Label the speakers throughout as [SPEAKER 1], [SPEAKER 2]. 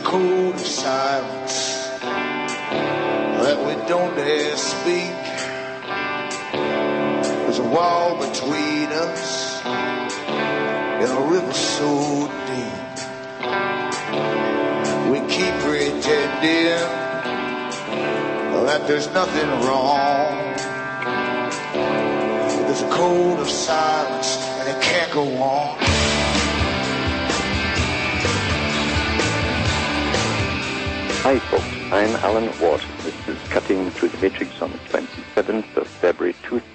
[SPEAKER 1] code of silence that we don't dare speak. There's a wall between us in a river so deep. We keep pretending that there's nothing wrong. There's a code of silence and it can't go on.
[SPEAKER 2] Hi folks, I'm Alan Watt. This is Cutting Through the Matrix on the 27th of February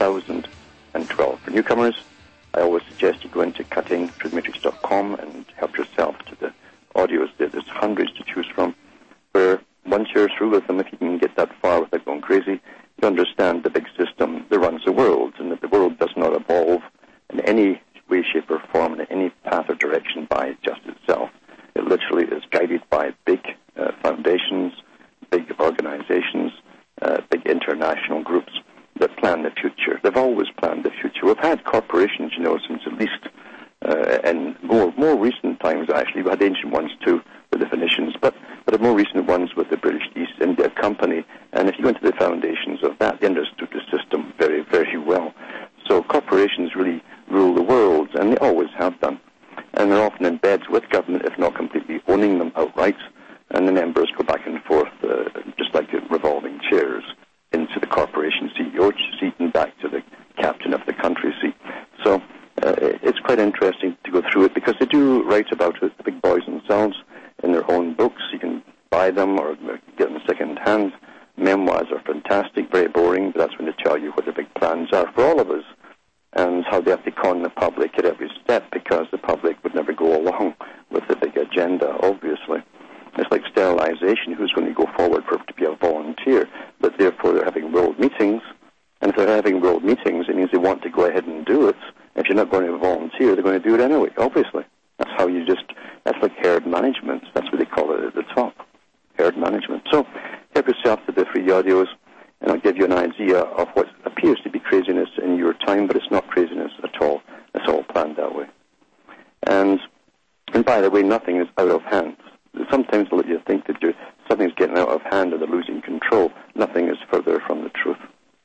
[SPEAKER 2] 2012. For newcomers, I always suggest you go into cuttingthroughthematrix.com and help yourself to the audios there. There's hundreds to choose from, where once you're through with them, if you can get that far without going crazy, you understand the big system that runs the world, and that the world does not evolve in any way, shape, or form, in any path or direction by just itself. It literally is guided by big foundations, big organizations, big international groups that plan the future. They've always planned the future. We've had corporations, since at least, and more recent times, actually. We had ancient ones too, the definitions, but the more recent ones with the British East India Company. And if you go into the foundations of that, they understood the system very, very well. So corporations really rule the world, and they always have done. And they're often in bed with government, if not completely owning them outright. And the members go back and forth, just like revolving chairs, into the corporation CEO seat and back to the captain of the country seat. So it's quite interesting to go through it, because they do write about it, the big boys themselves, in their own books. You can buy them or get them second hand. Memoirs are fantastic, very boring, but that's when they tell you what the big plans are for all of us, and how they have to con the public at every step, because the public would never go along with the big agenda, obviously. It's like sterilization. Who's going to go forward to be a volunteer? But therefore they're having world meetings, and if they're having world meetings, it means they want to go ahead and do it. If you're not going to volunteer, they're going to do it anyway, obviously. That's how that's like herd management. That's what they call it at the top, herd management. So help yourself to the free audios, and I'll give you an idea of what appears to be craziness in your time, but it's not craziness at all. It's all planned that way. And by the way, nothing is out of hand. Sometimes they'll let you think that something's getting out of hand or they're losing control. Nothing is further from the truth.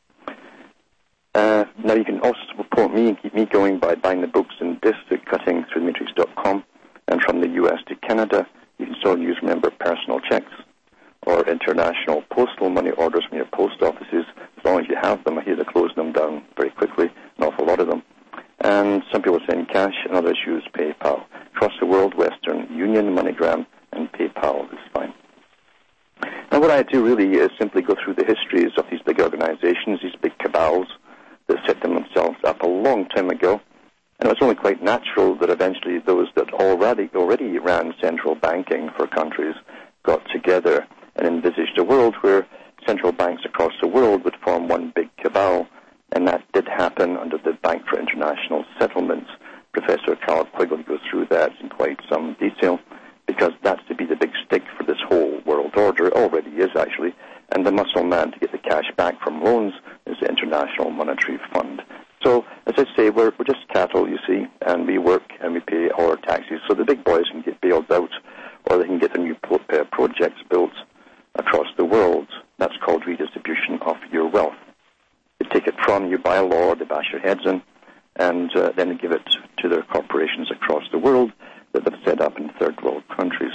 [SPEAKER 2] Now you can also support me and keep me going by buying the books and discs at cuttingthroughthematrix.com. And from the US to Canada, you can still use, remember, personal checks or international postal money orders from your post offices. As long as you have them, I hear they're closing them down very quickly, an awful lot of them. And some people send cash, and others use PayPal. Across the world, Western Union, MoneyGram, and PayPal is fine. Now what I do really is simply go through the histories of these big organizations, these big cabals that set themselves up a long time ago. And it was only quite natural that eventually those that already ran central banking for countries got together and envisaged a world where central banks across the world would form one big cabal. And that did happen under the Bank for International Settlements. Professor Carl Quiggle goes through that in quite some detail, because that's to be the big stick for this whole world order. It already is, actually. And the muscle man to get the cash back from loans is the International Monetary Fund. So, as I say, we're just cattle, you see, and we work and we pay all our taxes. So the big boys can get bailed out, or they can get their new projects built across the world. That's called redistribution of your wealth. They take it from you by law, they bash your heads in, and then they give it to their corporations across the world that they've set up in third world countries.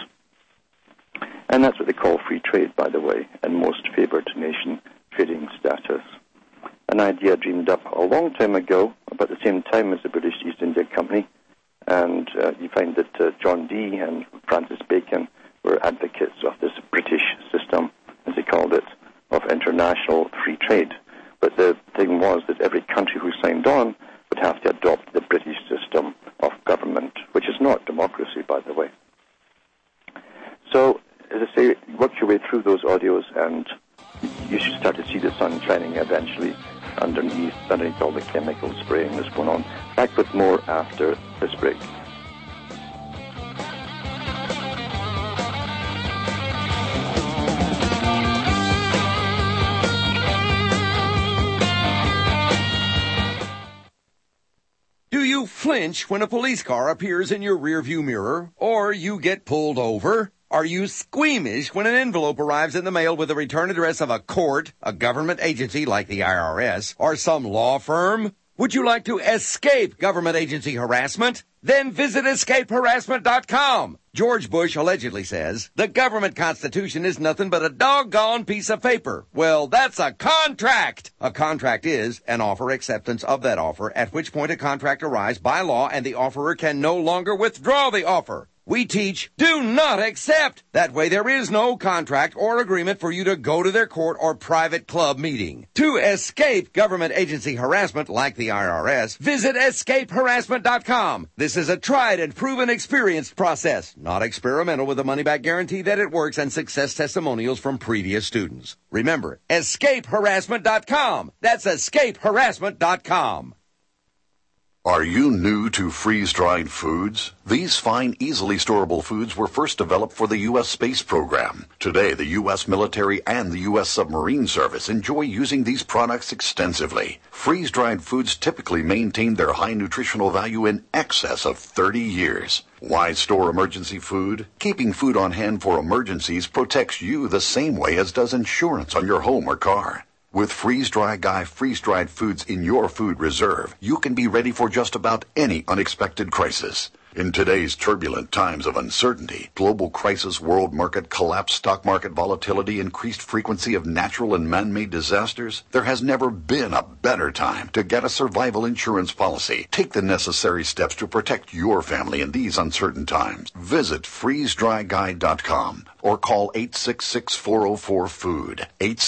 [SPEAKER 2] And that's what they call free trade, by the way, and most favored nation trading status. An idea dreamed up a long time ago, about the same time as the British East India Company, and you find that John Dee and Francis Bacon were advocates of this British system, as they called it, of international free trade. But the thing was that every country who signed on would have to adopt the British system of government, which is not democracy, by the way. So, as I say, work your way through those audios, and you should start to see the sun shining eventually underneath all the chemical spraying that's going on. Back with more after this break.
[SPEAKER 3] Do you flinch when a police car appears in your rearview mirror, or you get pulled over? Are you squeamish when an envelope arrives in the mail with the return address of a court, a government agency like the IRS, or some law firm? Would you like to escape government agency harassment? Then visit escapeharassment.com. George Bush allegedly says, the government constitution is nothing but a doggone piece of paper. Well, that's a contract. A contract is an offer acceptance of that offer, at which point a contract arrives by law and the offerer can no longer withdraw the offer. We teach, do not accept. That way there is no contract or agreement for you to go to their court or private club meeting. To escape government agency harassment like the IRS, visit escapeharassment.com. This is a tried and proven experienced process, not experimental, with a money-back guarantee that it works and success testimonials from previous students. Remember, escapeharassment.com. That's escapeharassment.com.
[SPEAKER 4] Are you new to freeze-dried foods? These fine, easily storable foods were first developed for the U.S. space program. Today, the U.S. military and the U.S. submarine service enjoy using these products extensively. Freeze-dried foods typically maintain their high nutritional value in excess of 30 years. Why store emergency food? Keeping food on hand for emergencies protects you the same way as does insurance on your home or car. With Freeze-Dry Guy freeze-dried foods in your food reserve, you can be ready for just about any unexpected crisis. In today's turbulent times of uncertainty, global crisis, world market collapse, stock market volatility, increased frequency of natural and man-made disasters, there has never been a better time to get a survival insurance policy. Take the necessary steps to protect your family in these uncertain times. Visit freezedryguy.com or call 866-404-FOOD,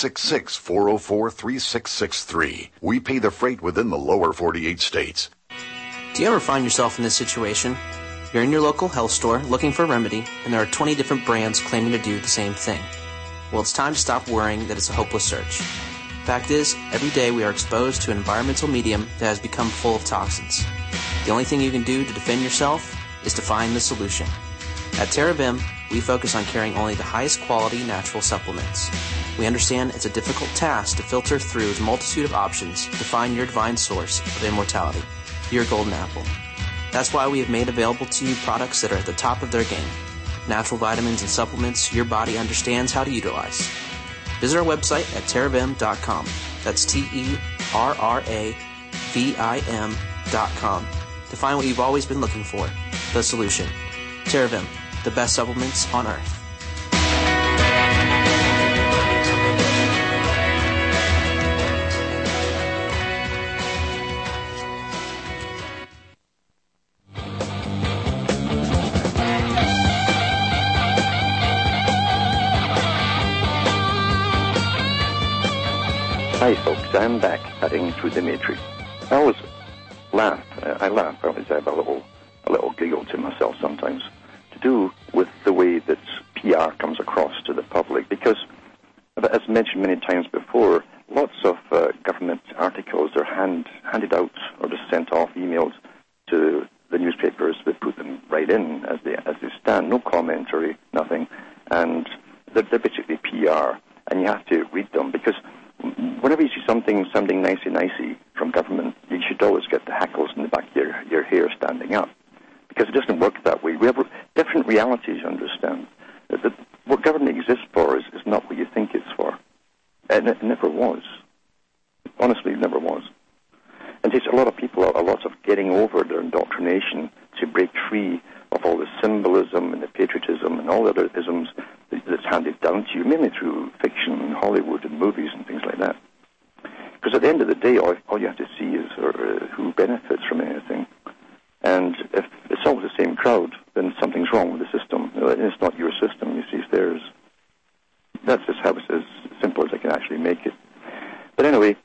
[SPEAKER 4] 866-404-3663. We pay the freight within the lower 48 states.
[SPEAKER 5] Do you ever find yourself in this situation? You're in your local health store looking for a remedy, and there are 20 different brands claiming to do the same thing. Well, it's time to stop worrying that it's a hopeless search. Fact is, every day we are exposed to an environmental medium that has become full of toxins. The only thing you can do to defend yourself is to find the solution. At TerraVim, we focus on carrying only the highest quality natural supplements. We understand it's a difficult task to filter through the multitude of options to find your divine source of immortality, your golden apple. That's why we have made available to you products that are at the top of their game. Natural vitamins and supplements your body understands how to utilize. Visit our website at terravim.com. That's TerraVim.com to find what you've always been looking for, the solution. TerraVim, the best supplements on earth.
[SPEAKER 2] Hi folks, I'm back cutting through the matrix. I always laugh. I laugh. I always have a little giggle to myself sometimes, to do with the way that PR comes across to the public. Because, as mentioned many times before, lots of government articles are handed out or just sent off, emailed to the newspapers. They put them right in as they stand, no commentary, nothing, and they're basically PR, and you have to read them because whenever you see something sounding nicey from government, you should always get the hackles in the back of your hair standing up, because it doesn't work that way. We have different realities, you understand. What government exists for is not what you think it's for. And it never was. Honestly, it never was. And it takes a lot of people, a lot of getting over their indoctrination to break free of all the symbolism and the patriotism and all the other isms that's handed down to you, mainly through fiction and Hollywood and movies and things like that. Because at the end of the day, all you have to see is who benefits from anything. And if it's always the same crowd, then something's wrong with the system. It's not your system, you see, it's theirs. That's just how it's as simple as I can actually make it. But anyway,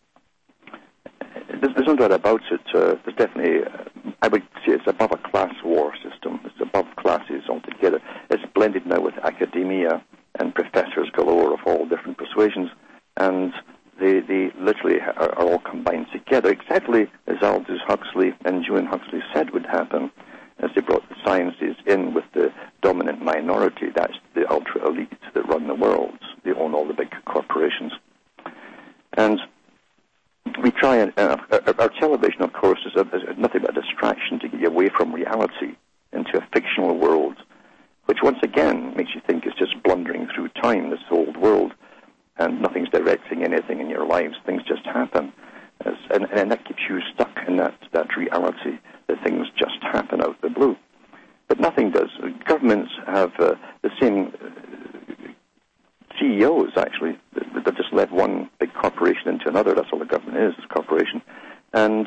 [SPEAKER 2] there's no doubt about it. There's definitely, I would say it's above a class war system. It's above classes altogether. It's blended now with academia and professors galore of all different persuasions, and they literally are all combined together, exactly as Aldous Huxley and Julian Huxley said would happen, as they brought the sciences in with the dominant minority. That's the ultra-elites that run the world. They own all the big corporations. And we try, and our television, of course, is nothing but a distraction to get you away from reality into a fictional world which once again makes you think it's just blundering through time, this old world, and nothing's directing anything in your lives. Things just happen. And that keeps you stuck in that reality that things just happen out of the blue. But nothing does. Governments have the same CEOs, actually. They've just led one big corporation into another. That's all the government is a corporation. And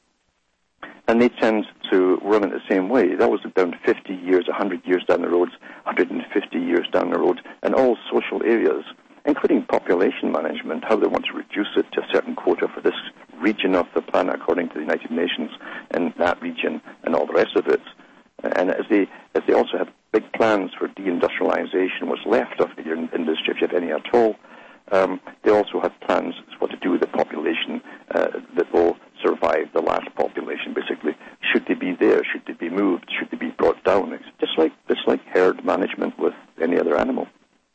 [SPEAKER 2] they tend to run it the same way. That was down 50 years, 100 years down the road, 150 years down the road, and all social areas, including population management, how they want to reduce it to a certain quota for this region of the planet according to the United Nations, and that region, and all the rest of it. And as they also have big plans for deindustrialization, what's left of the industry, if you have any at all, they also have plans what to do with the population that will survive the last population, basically. Should they be there? Should they be moved? Should they be brought down? It's just like herd management with any other animal.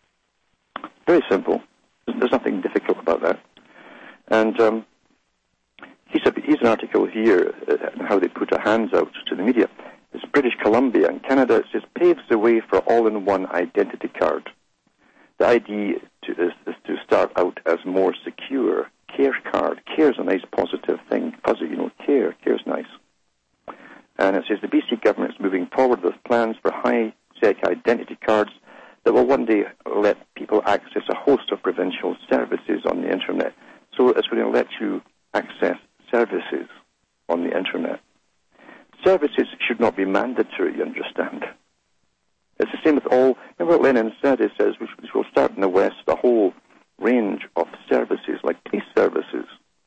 [SPEAKER 2] Very simple. There's nothing difficult about that. And here's an article here on how they put their hands out to the media. It's British Columbia and Canada. It says, paves the way for all-in-one identity card. The idea is to start out as more secure. Care card. Care is a nice positive thing. Fuzzy, care. Care is nice. And it says the BC government is moving forward with plans for high-tech identity cards that will one day let people access a host of provincial services on the Internet. So it's going to let you access services on the Internet. Services should not be mandatory, you understand. It's the same with all. Remember what Lenin said? He says we will start in the West the whole range of services, like police services,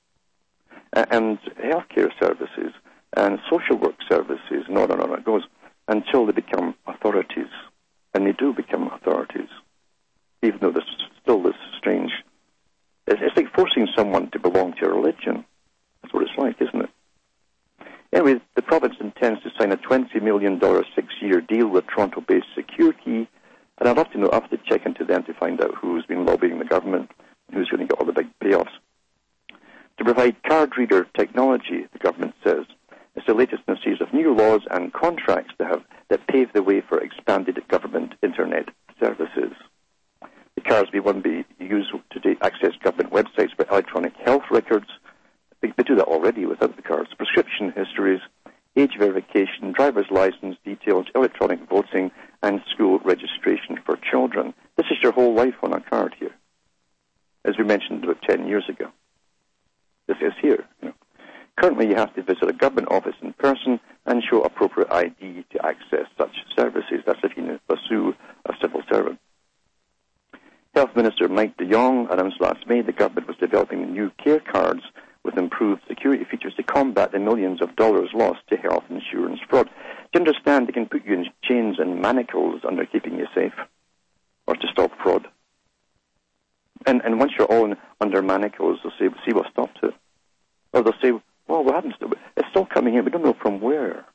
[SPEAKER 2] and healthcare services, and social work services, and on it goes, until they become authorities. And they do become authorities, even though there's still this strange... It's like forcing someone to belong to a religion. That's what it's like, isn't it? Anyway, the province intends to sign a $20 million 6-year deal with Toronto-based Security, and I'd love to know, I have to check into them to find out who's been lobbying the government, who's going to get all the big payoffs. To provide card reader technology, the government says, it's the latest in a series of new laws and contracts that pave the way for expanded government Internet services. The cards will be used to access government websites for electronic health records. They do that already without the cards. Prescription histories, age verification, driver's license details, electronic voting, and school registration for children. This is your whole life on a card here, as we mentioned about 10 years ago. This is here. Currently, you have to visit a government office in person and show appropriate ID to access such services. That's if you pursue a civil servant. Health Minister Mike de Jong announced last May the government was developing new care cards with improved security features to combat the millions of dollars lost to health insurance fraud. Do you understand they can put you in chains and manacles under keeping you safe, or to stop fraud? And once you're all under manacles, they'll say, see what stopped it. Or they'll say, well, what happens to it? It's still coming in. We don't know from where.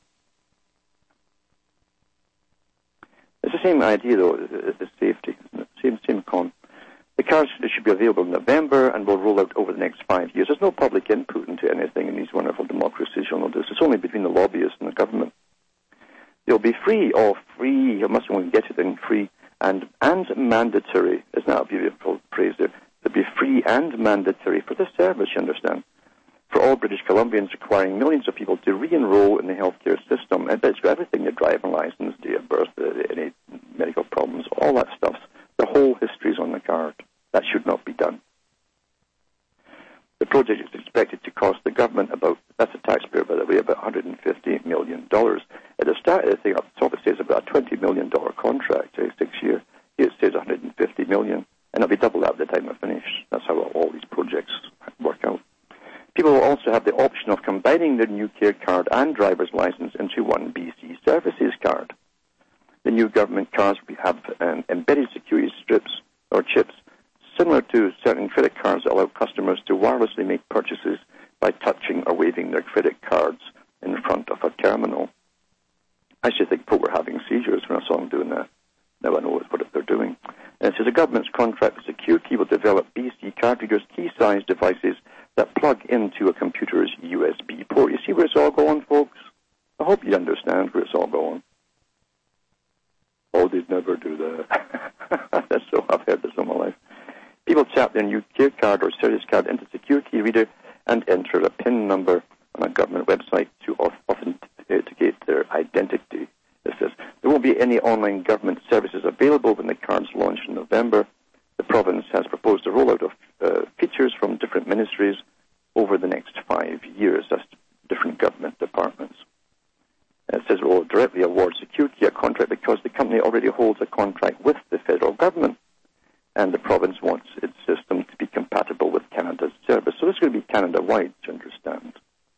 [SPEAKER 2] It's the same idea, though, as safety. Same con. The cards should be available in November and will roll out over the next 5 years. There's no public input into anything in these wonderful democracies. You'll notice it's only between the lobbyists and the government. They'll be free, free. You must only get it in free and mandatory. Isn't that a beautiful phrase there? They'll be free and mandatory for the service, you understand, for all British Columbians, requiring millions of people to re-enroll in the healthcare system. And it's got everything, your driving license, date of birth, any medical problems, all that stuff. The whole history is on the card. That should not be done. The project is expected to cost the government that's the taxpayer, by the way, about $150 million. At the start of the thing up top, it says about a $20 million contract, 6 years. Here it says $150 million, and it'll be double that by the time I finish. That's how all these projects work out. People will also have the option of combining their new care card and driver's license into one BC services card. The new government cards will have embedded security strips or chips similar to certain credit cards that allow customers to wirelessly make purchases by touching or waving their credit cards in front of a terminal. I used to think people were having seizures when I saw them doing that. Now I know what they're doing. And it says the government's contract with Security will develop BC card readers, key-sized devices that plug into a computer's USB port. You see where it's all going, folks? I hope you understand where it's all going. All they'd never do that. So I've heard this all my life. People tap their new Care card or Service card into the security reader and enter a PIN number on a government website to authenticate their identity. It says there won't be any online government services available when the cards launch in November. The province has proposed a rollout of features from different ministries over the next 5 years. That's different government departments. It says it will directly award Security a contract because the company already holds a contract with the federal government, and the province wants its system to be compatible with Canada's service. So this is going to be Canada-wide, to understand.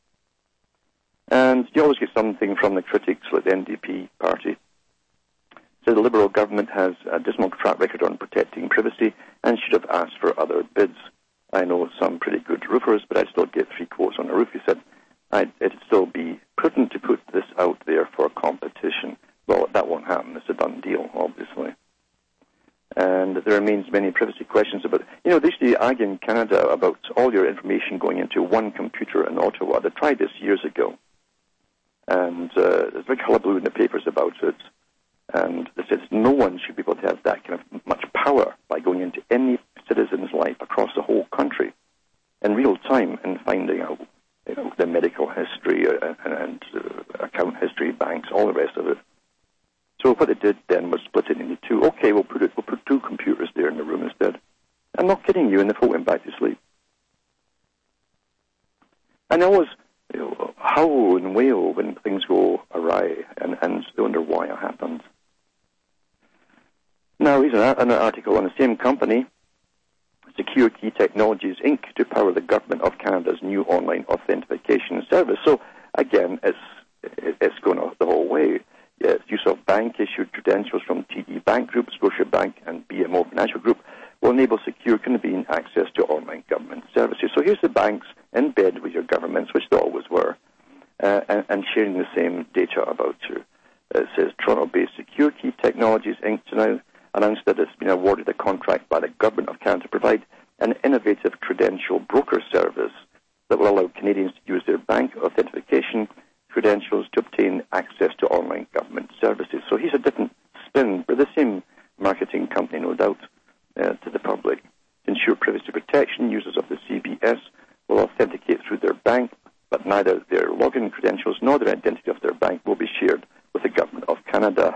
[SPEAKER 2] And you always get something from the critics like the NDP party. So the Liberal government has a dismal track record on protecting privacy and should have asked for other bids. I know some pretty good roofers, but I'd still get 3 quotes on a roof. He said it'd still be prudent to put this out there for competition. Well, that won't happen. It's a done deal, obviously. And there remains many privacy questions about, they used to argue in Canada about all your information going into one computer in Ottawa. They tried this years ago. And there's a big hullabaloo in the papers about it. And they said no one should be able to have that kind of much power by going into any citizen's life across the whole country in real time and finding out the medical history and account history, banks, all the rest of it. So what they did then was split it into 2. Okay, we'll put 2 computers there in the room instead. I'm not kidding you, and the folk went back to sleep. And I always howl and wail when things go awry and they wonder why it happened. Now, here's an article on the same company, Secure Key Technologies, Inc., to power the Government of Canada's new online authentication service. So, again, it's going the whole way. Yes, use of bank-issued credentials from TD Bank Group, Scotiabank, and BMO Financial Group will enable secure, convenient access to online government services. So here's the banks in bed with your governments, which they always were, and sharing the same data about you. It says Toronto-based Secure Key Technologies, Inc. now announced that it's been awarded a contract by the Government of Canada to provide an innovative credential broker service that will allow Canadians to use their bank authentication credentials to obtain access to online government services. So here's a different spin, but the same marketing company, no doubt, to the public. To ensure privacy protection, users of the CBS will authenticate through their bank, but neither their login credentials nor their identity of their bank will be shared with the Government of Canada.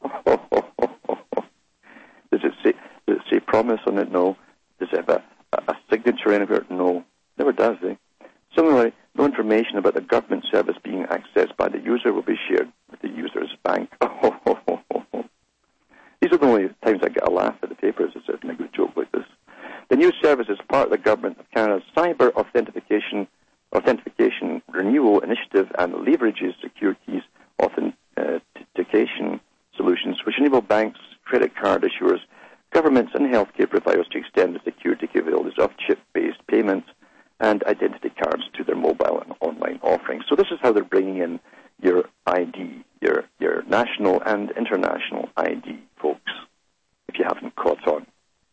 [SPEAKER 2] Does it say promise on it? No. Does it have a signature anywhere? No. Never does, eh? Similarly, no information about the government service being accessed by the user will be shared with the user's bank. These are the only times I get a laugh at the papers. It's a good joke like this. The new service is part of the Government of Canada's Cyber Authentication Renewal Initiative and leverages Secure Keys authentication solutions, which enable banks, credit card issuers, governments, and healthcare providers to extend the security capabilities of chip-based payments and identity cards to their mobile and online offerings. So this is how they're bringing in your ID, your national and international ID, folks, if you haven't caught on.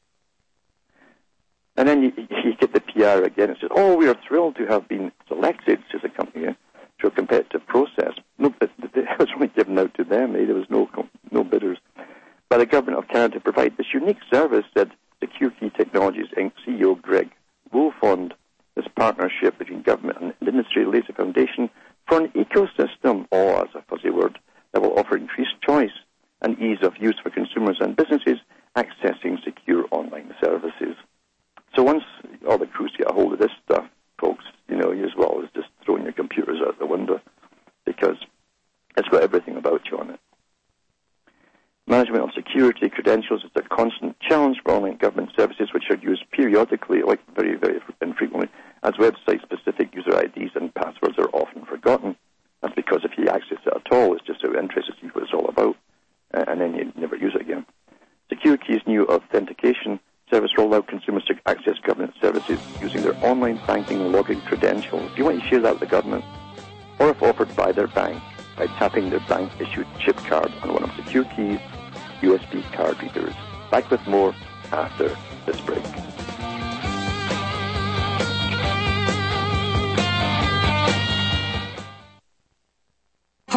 [SPEAKER 2] And then you get the PR again. It says, we are thrilled to have been selected, says the company, to a competitive process. No, but it was only given out to them. There was no bidders. By the Government of Canada to provide this unique service, said Secure Key Technologies Inc. CEO Greg Wolfond. This partnership between government and industry lays a foundation for an ecosystem, that's a fuzzy word, that will offer increased choice and ease of use for consumers and businesses accessing secure online services. So once all the crews get a hold of this stuff, folks, you as well as just throwing your computers out the window, because it's got everything about you on it. Management of security credentials is a constant challenge for online government services, which are used periodically, like very, very infrequently, as website-specific user IDs and passwords are often forgotten. That's because if you access it at all, it's just out of interest to see what it's all about, and then you never use it again. Secure Key's new authentication service will allow consumers to access government services using their online banking login credentials. Do you want to share that with the government? Or if offered by their bank, by tapping their bank-issued chip card on one of Secure Key's USB card readers. Back with more after this break.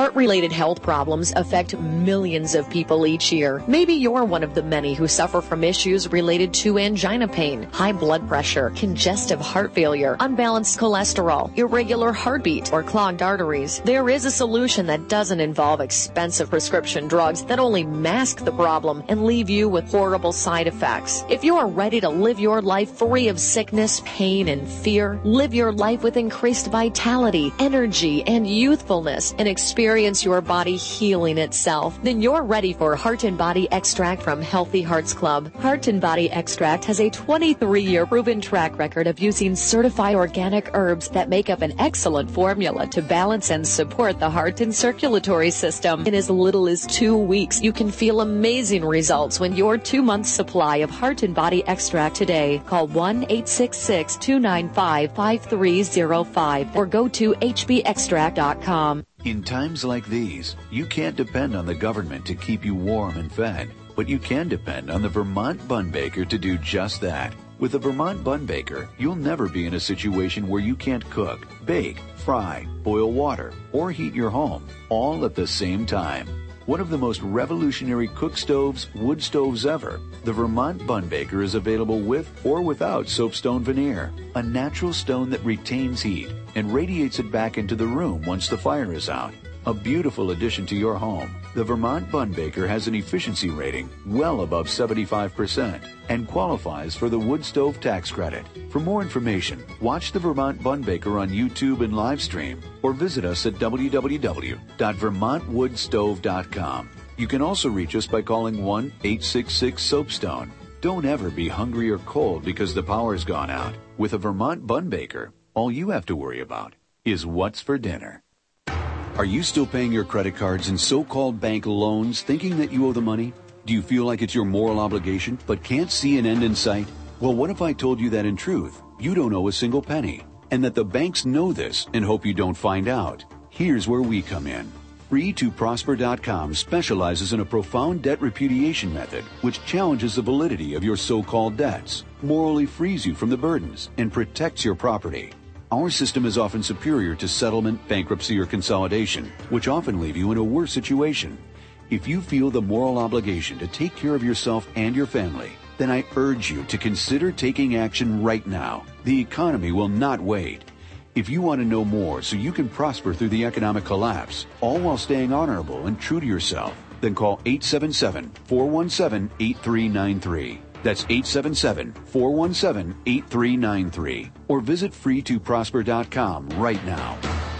[SPEAKER 6] Heart-related health problems affect millions of people each year. Maybe you're one of the many who suffer from issues related to angina pain, high blood pressure, congestive heart failure, unbalanced cholesterol, irregular heartbeat, or clogged arteries. There is a solution that doesn't involve expensive prescription drugs that only mask the problem and leave you with horrible side effects. If you are ready to live your life free of sickness, pain, and fear, live your life with increased vitality, energy, and youthfulness, and experience your body healing itself, then you're ready for Heart and Body Extract from Healthy Hearts Club. Heart and Body Extract has a 23-year proven track record of using certified organic herbs that make up an excellent formula to balance and support the heart and circulatory system. In as little as 2 weeks, you can feel amazing results when your 2-month supply of Heart and Body Extract today. Call 1-866-295-5305 or go to hbextract.com.
[SPEAKER 7] In times like these, you can't depend on the government to keep you warm and fed, but you can depend on the Vermont Bun Baker to do just that. With the Vermont Bun Baker, you'll never be in a situation where you can't cook, bake, fry, boil water, or heat your home, all at the same time. One of the most revolutionary cook stoves, wood stoves ever, the Vermont Bun Baker is available with or without soapstone veneer, a natural stone that retains heat and radiates it back into the room once the fire is out. A beautiful addition to your home. The Vermont Bun Baker has an efficiency rating well above 75% and qualifies for the wood stove tax credit. For more information, watch the Vermont Bun Baker on YouTube and live stream or visit us at www.vermontwoodstove.com. You can also reach us by calling 1-866-SOAPSTONE. Don't ever be hungry or cold because the power's gone out. With a Vermont Bun Baker, all you have to worry about is what's for dinner. Are you still paying your credit cards and so-called bank loans thinking that you owe the money? Do you feel like it's your moral obligation but can't see an end in sight? Well, what if I told you that in truth, you don't owe a single penny and that the banks know this and hope you don't find out? Here's where we come in. Free2Prosper.com specializes in a profound debt repudiation method which challenges the validity of your so-called debts, morally frees you from the burdens, and protects your property. Our system is often superior to settlement, bankruptcy, or consolidation, which often leave you in a worse situation. If you feel the moral obligation to take care of yourself and your family, then I urge you to consider taking action right now. The economy will not wait. If you want to know more so you can prosper through the economic collapse, all while staying honorable and true to yourself, then call 877-417-8393. That's 877-417-8393. Or visit free2prosper.com right now.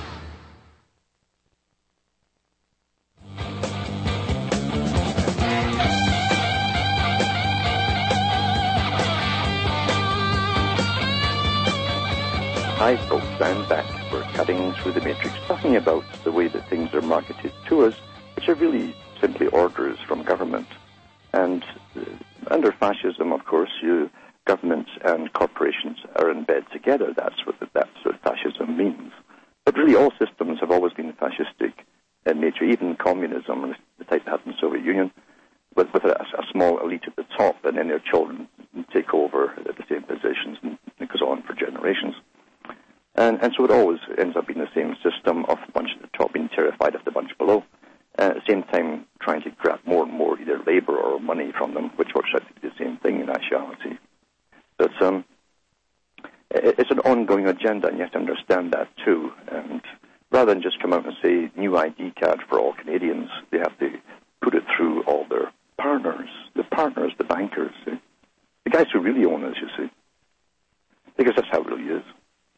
[SPEAKER 2] Hi folks, I'm back. We're cutting through the matrix, talking about the way that things are marketed to us, which are really simply orders from government. And under fascism, of course, government and corporations are in bed together. That's what fascism means. But really, all systems have always been fascistic in nature, even communism, the type that had in the Soviet Union, with a small elite at the top, and then their children take over at the same positions, and it goes on for generations. And so it always ends up being the same system of the bunch at the top being terrified of the bunch below. At the same time, trying to grab more and more either labor or money from them, which works out to be the same thing in actuality. So it's an ongoing agenda, and you have to understand that too. And rather than just come out and say new ID card for all Canadians, they have to put it through all their partners, the bankers, the guys who really own us, you see, because that's how it really is.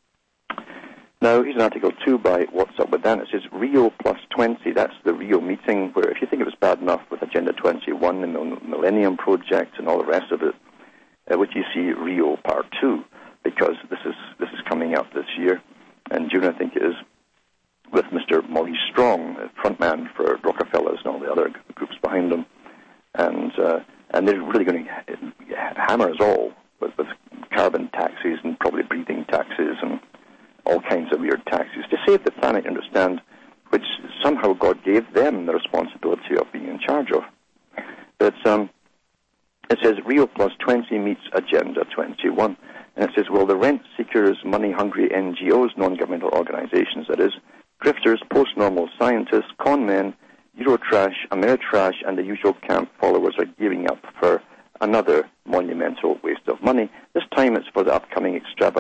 [SPEAKER 2] Now, here's an article, too, by What's Up With Dan. It says Rio Plus 20. That's the Rio meeting where, if you think it was bad enough with Agenda 21, the Millennium Project, and all the rest of it, which you see Rio Part 2, because this is coming out this year, in June, I think it is, with Mr. Maurice Strong, frontman for Rockefellers and all the other groups behind him. And they're really going to hammer us all with carbon taxes and probably breathing taxes and all kinds of weird taxes to save the planet, understand, which somehow God gave them the responsibility of being in charge of. But it says Rio Plus 20 meets Agenda 21. And it says, well, the rent seekers, money-hungry NGOs, non-governmental organizations, that is, Grifters, post-normal scientists, con men, Eurotrash, Ameritrash, and the usual camp followers are gearing up for another monumental waste of money. This time it's for the upcoming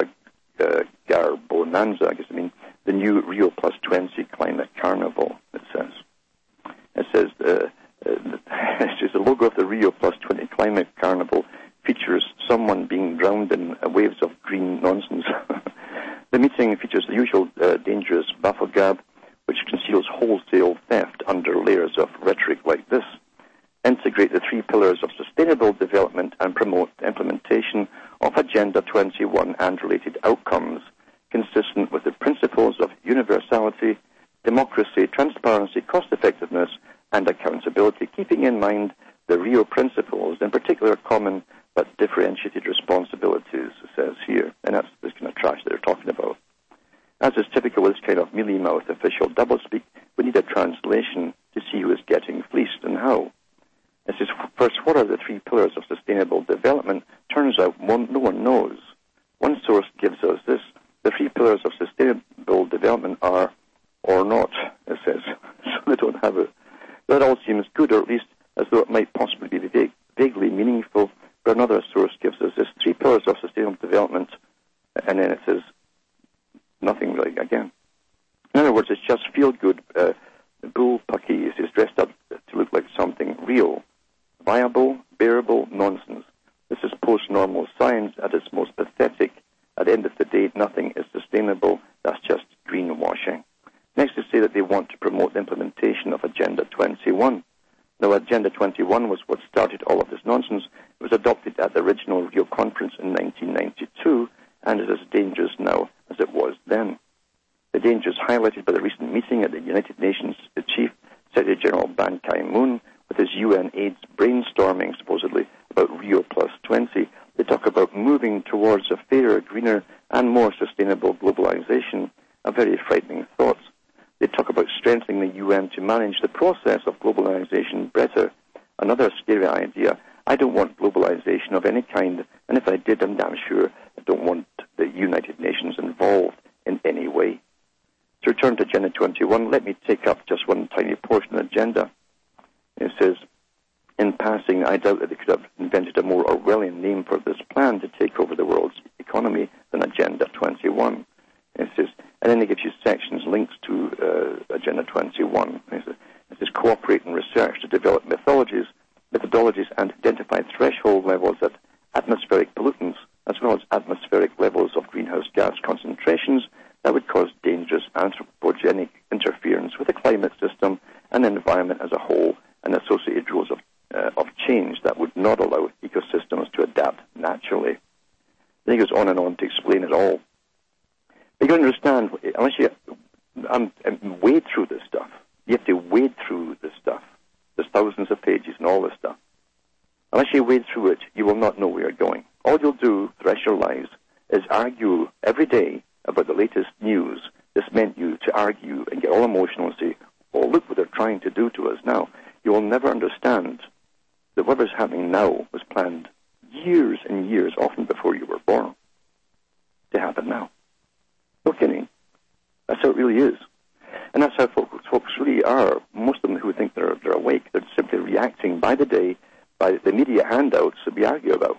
[SPEAKER 2] extravagarbonanza, the new Rio Plus 20 Climate Carnival, it says. It says the logo of the Rio Plus 20 Climate Carnival features someone being drowned in waves of green nonsense. The meeting features the usual dangerous bafflegab, which conceals wholesale theft under layers of rhetoric like this. Integrate the 3 pillars of sustainable development and promote the implementation of Agenda 21 and related outcomes, consistent with the principles of universality, democracy, transparency, cost-effectiveness, and accountability, keeping in mind the Rio principles, in particular common but differentiated responsibilities, it says here. And that's this kind of trash that they're talking about. As is typical of this kind of mealy-mouthed official doublespeak, we need a translation to see who is getting fleeced and how. It says, first, what are the 3 pillars of sustainable development? Turns out no one knows. One source gives us this. The 3 pillars of sustainable development are, or not, it says. So they don't have it. That all seems good, or at least as though it might possibly be vaguely meaningful, but another source gives us this 3 pillars of sustainable development, and then it says nothing really again. In other words, it's just feel-good bullpucky is dressed up to look like something real, viable, bearable nonsense. This is post-normal science at its most pathetic. At the end of the day, nothing is sustainable. That's just greenwashing. Next, they say that they want to promote the implementation of Agenda 21. Now, Agenda 21 was what started all of this nonsense. It was adopted at the original Rio Conference in 1992, and it is as dangerous now as it was then. The dangers highlighted by the recent meeting at the United Nations Chief Secretary General Ban Ki-moon with his UN AIDS brainstorming, supposedly, about Rio Plus 20. They talk about moving towards a fairer, greener, and more sustainable globalization, a very frightening thought. They talk about strengthening the UN to manage the process of globalization better, another scary idea. I don't want globalization of any kind, and if I did, I'm damn sure I don't want the United Nations involved in any way. To return to Agenda 21, let me take up just one tiny portion of the agenda. It says, in passing, I doubt that they could have invented a more Orwellian name for this plan to take over the world's economy than Agenda 21. It says, and then it gives you sections, links to Agenda 21. It says, cooperate in research to develop methodologies and identify threshold levels of atmospheric pollutants, as well as atmospheric levels of greenhouse gas concentrations that would cause dangerous anthropogenic interference with the climate system and the environment as a whole, and associated rules of change that would not allow ecosystems to adapt naturally. Then he goes on and on to explain it all. You can understand, unless you wade through this stuff, you have to wade through this stuff. There's thousands of pages and all this stuff. Unless you wade through it, you will not know where you're going. All you'll do the rest of your lives is argue every day about the latest news. This meant you to argue and get all emotional and say, oh, look what they're trying to do to us now. You will never understand that whatever's happening now was planned years and years, often before you were born, to happen now. No kidding. That's how it really is. And that's how folks really are. Most of them who think they're awake, they're simply reacting by the day, by the media handouts that we argue about.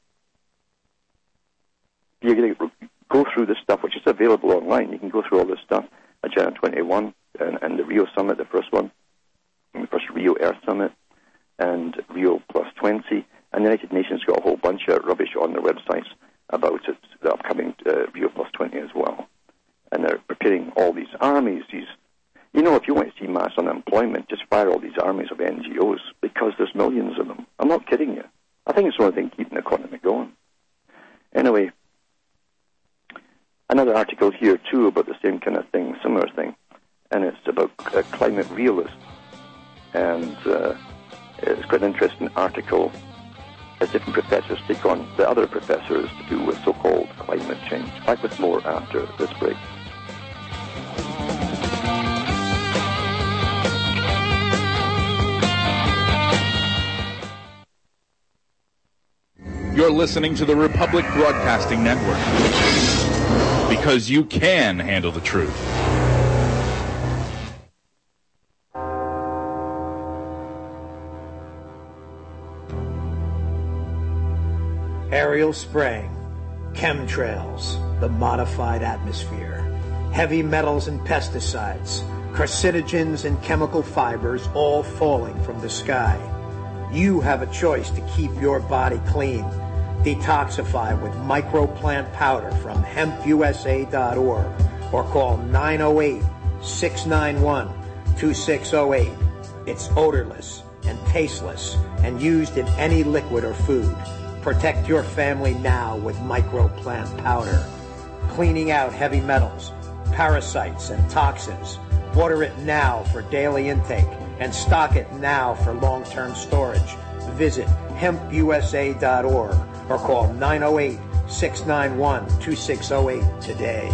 [SPEAKER 2] You're going to go through this stuff, which is available online. You can go through all this stuff, Agenda 21 and the Rio Summit, the first one, the first Rio Earth Summit, and Rio Plus 20. And the United Nations got a whole bunch of rubbish on their websites about it, the upcoming Rio Plus 20 as well. And they're preparing all these armies. If you want to see mass unemployment, just fire all these armies of NGOs, because there's millions of them. I'm not kidding you. I think it's the only thing keeping the economy going. Anyway, another article here, too, about the same kind of thing, similar thing, and it's about climate realists. And it's quite an interesting article as different professors take on the other professors to do with so-called climate change. Back with more after this break.
[SPEAKER 8] You're listening to the Republic Broadcasting Network, because you can handle the truth.
[SPEAKER 9] aerial spraying, chemtrails, the modified atmosphere, heavy metals and pesticides, carcinogens and chemical fibers all falling from the sky. You have a choice to keep your body clean. Detoxify with microplant powder from hempusa.org or call 908-691-2608. It's odorless and tasteless and used in any liquid or food. Protect your family now with microplant powder. Cleaning out heavy metals, parasites, and toxins. Order it now for daily intake and stock it now for long-term storage. Visit hempusa.org or call 908-691-2608 today.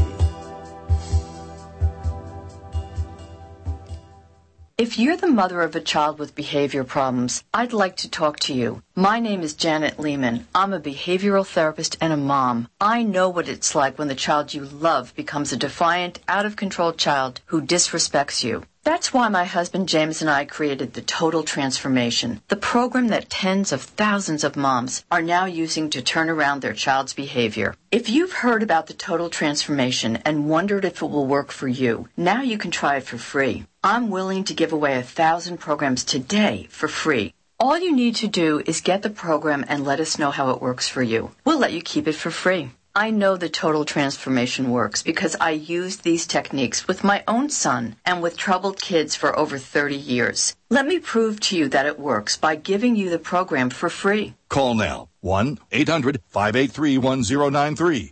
[SPEAKER 10] If you're the mother of a child with behavior problems, I'd like to talk to you. My name is Janet Lehman. I'm a behavioral therapist and a mom. I know what it's like when the child you love becomes a defiant, out-of-control child who disrespects you. That's why my husband James and I created the Total Transformation, the program that tens of thousands of moms are now using to turn around their child's behavior. If you've heard about the Total Transformation and wondered if it will work for you, now you can try it for free. I'm willing to give away 1,000 programs today for free. All you need to do is get the program and let us know how it works for you. We'll let you keep it for free. I know the Total Transformation works because I used these techniques with my own son and with troubled kids for over 30 years. Let me prove to you that it works by giving you the program for free.
[SPEAKER 11] Call now. 1-800-583-1093.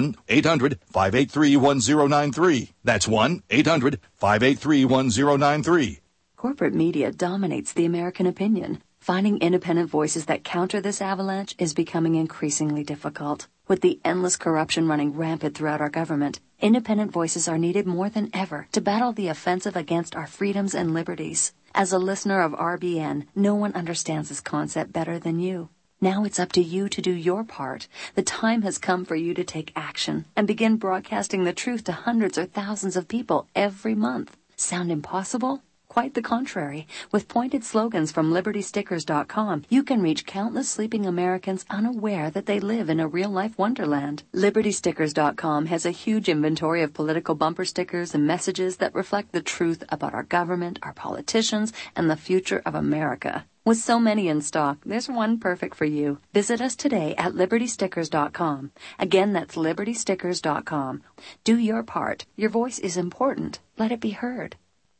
[SPEAKER 11] 1-800-583-1093. That's 1-800-583-1093.
[SPEAKER 12] Corporate media dominates the American opinion. Finding independent voices that counter this avalanche is becoming increasingly difficult. With the endless corruption running rampant throughout our government, independent voices are needed more than ever to battle the offensive against our freedoms and liberties. As a listener of RBN, no one understands this concept better than you. Now it's up to you to do your part. The time has come for you to take action and begin broadcasting the truth to hundreds or thousands of people every month. Sound impossible? Quite the contrary. With pointed slogans from LibertyStickers.com, you can reach countless sleeping Americans unaware that they live in a real-life wonderland. LibertyStickers.com has a huge inventory of political bumper stickers and messages that reflect the truth about our government, our politicians, and the future of America. With so many in stock, there's one perfect for you. Visit us today at LibertyStickers.com. Again, that's LibertyStickers.com. Do your part. Your voice is important. Let it be heard.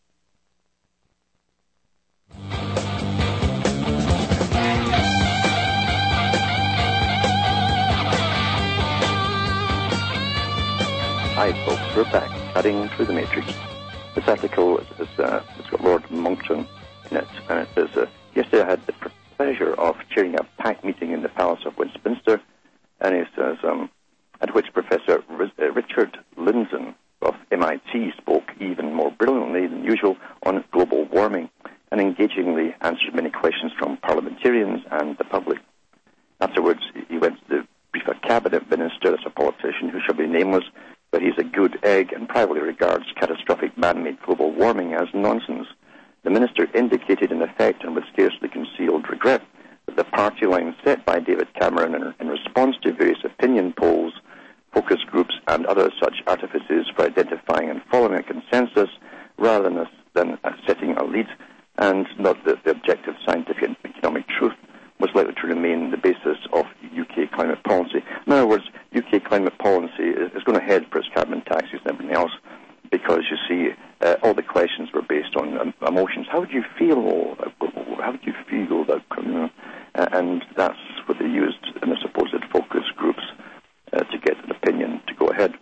[SPEAKER 2] Hi folks, we're back, cutting through the matrix. This article it's got Lord Monckton in it, and it says, yesterday I had the pleasure of chairing a packed meeting in the Palace of Westminster, and it says, at which Professor Richard Lindzen of MIT spoke even more brilliantly than usual on global warming, and engagingly answered many questions from parliamentarians and the public. Afterwards, he went to brief a cabinet minister, that's a politician who shall be nameless, but he's a good egg and privately regards catastrophic man-made global warming as nonsense. The minister indicated in effect and with scarcely concealed regret that the party line set by David Cameron in response to various opinion polls, focus groups and other such artifices for identifying and following a consensus rather than setting a lead, and not that the objective scientific and economic truth was likely to remain the basis of UK climate policy. In other words, UK climate policy is going to head for its carbon taxes and everything else, because you see, all the questions were based on emotions. How would you feel? How would you feel that? And that's what they used in the supposed focus groups to get an opinion to go ahead.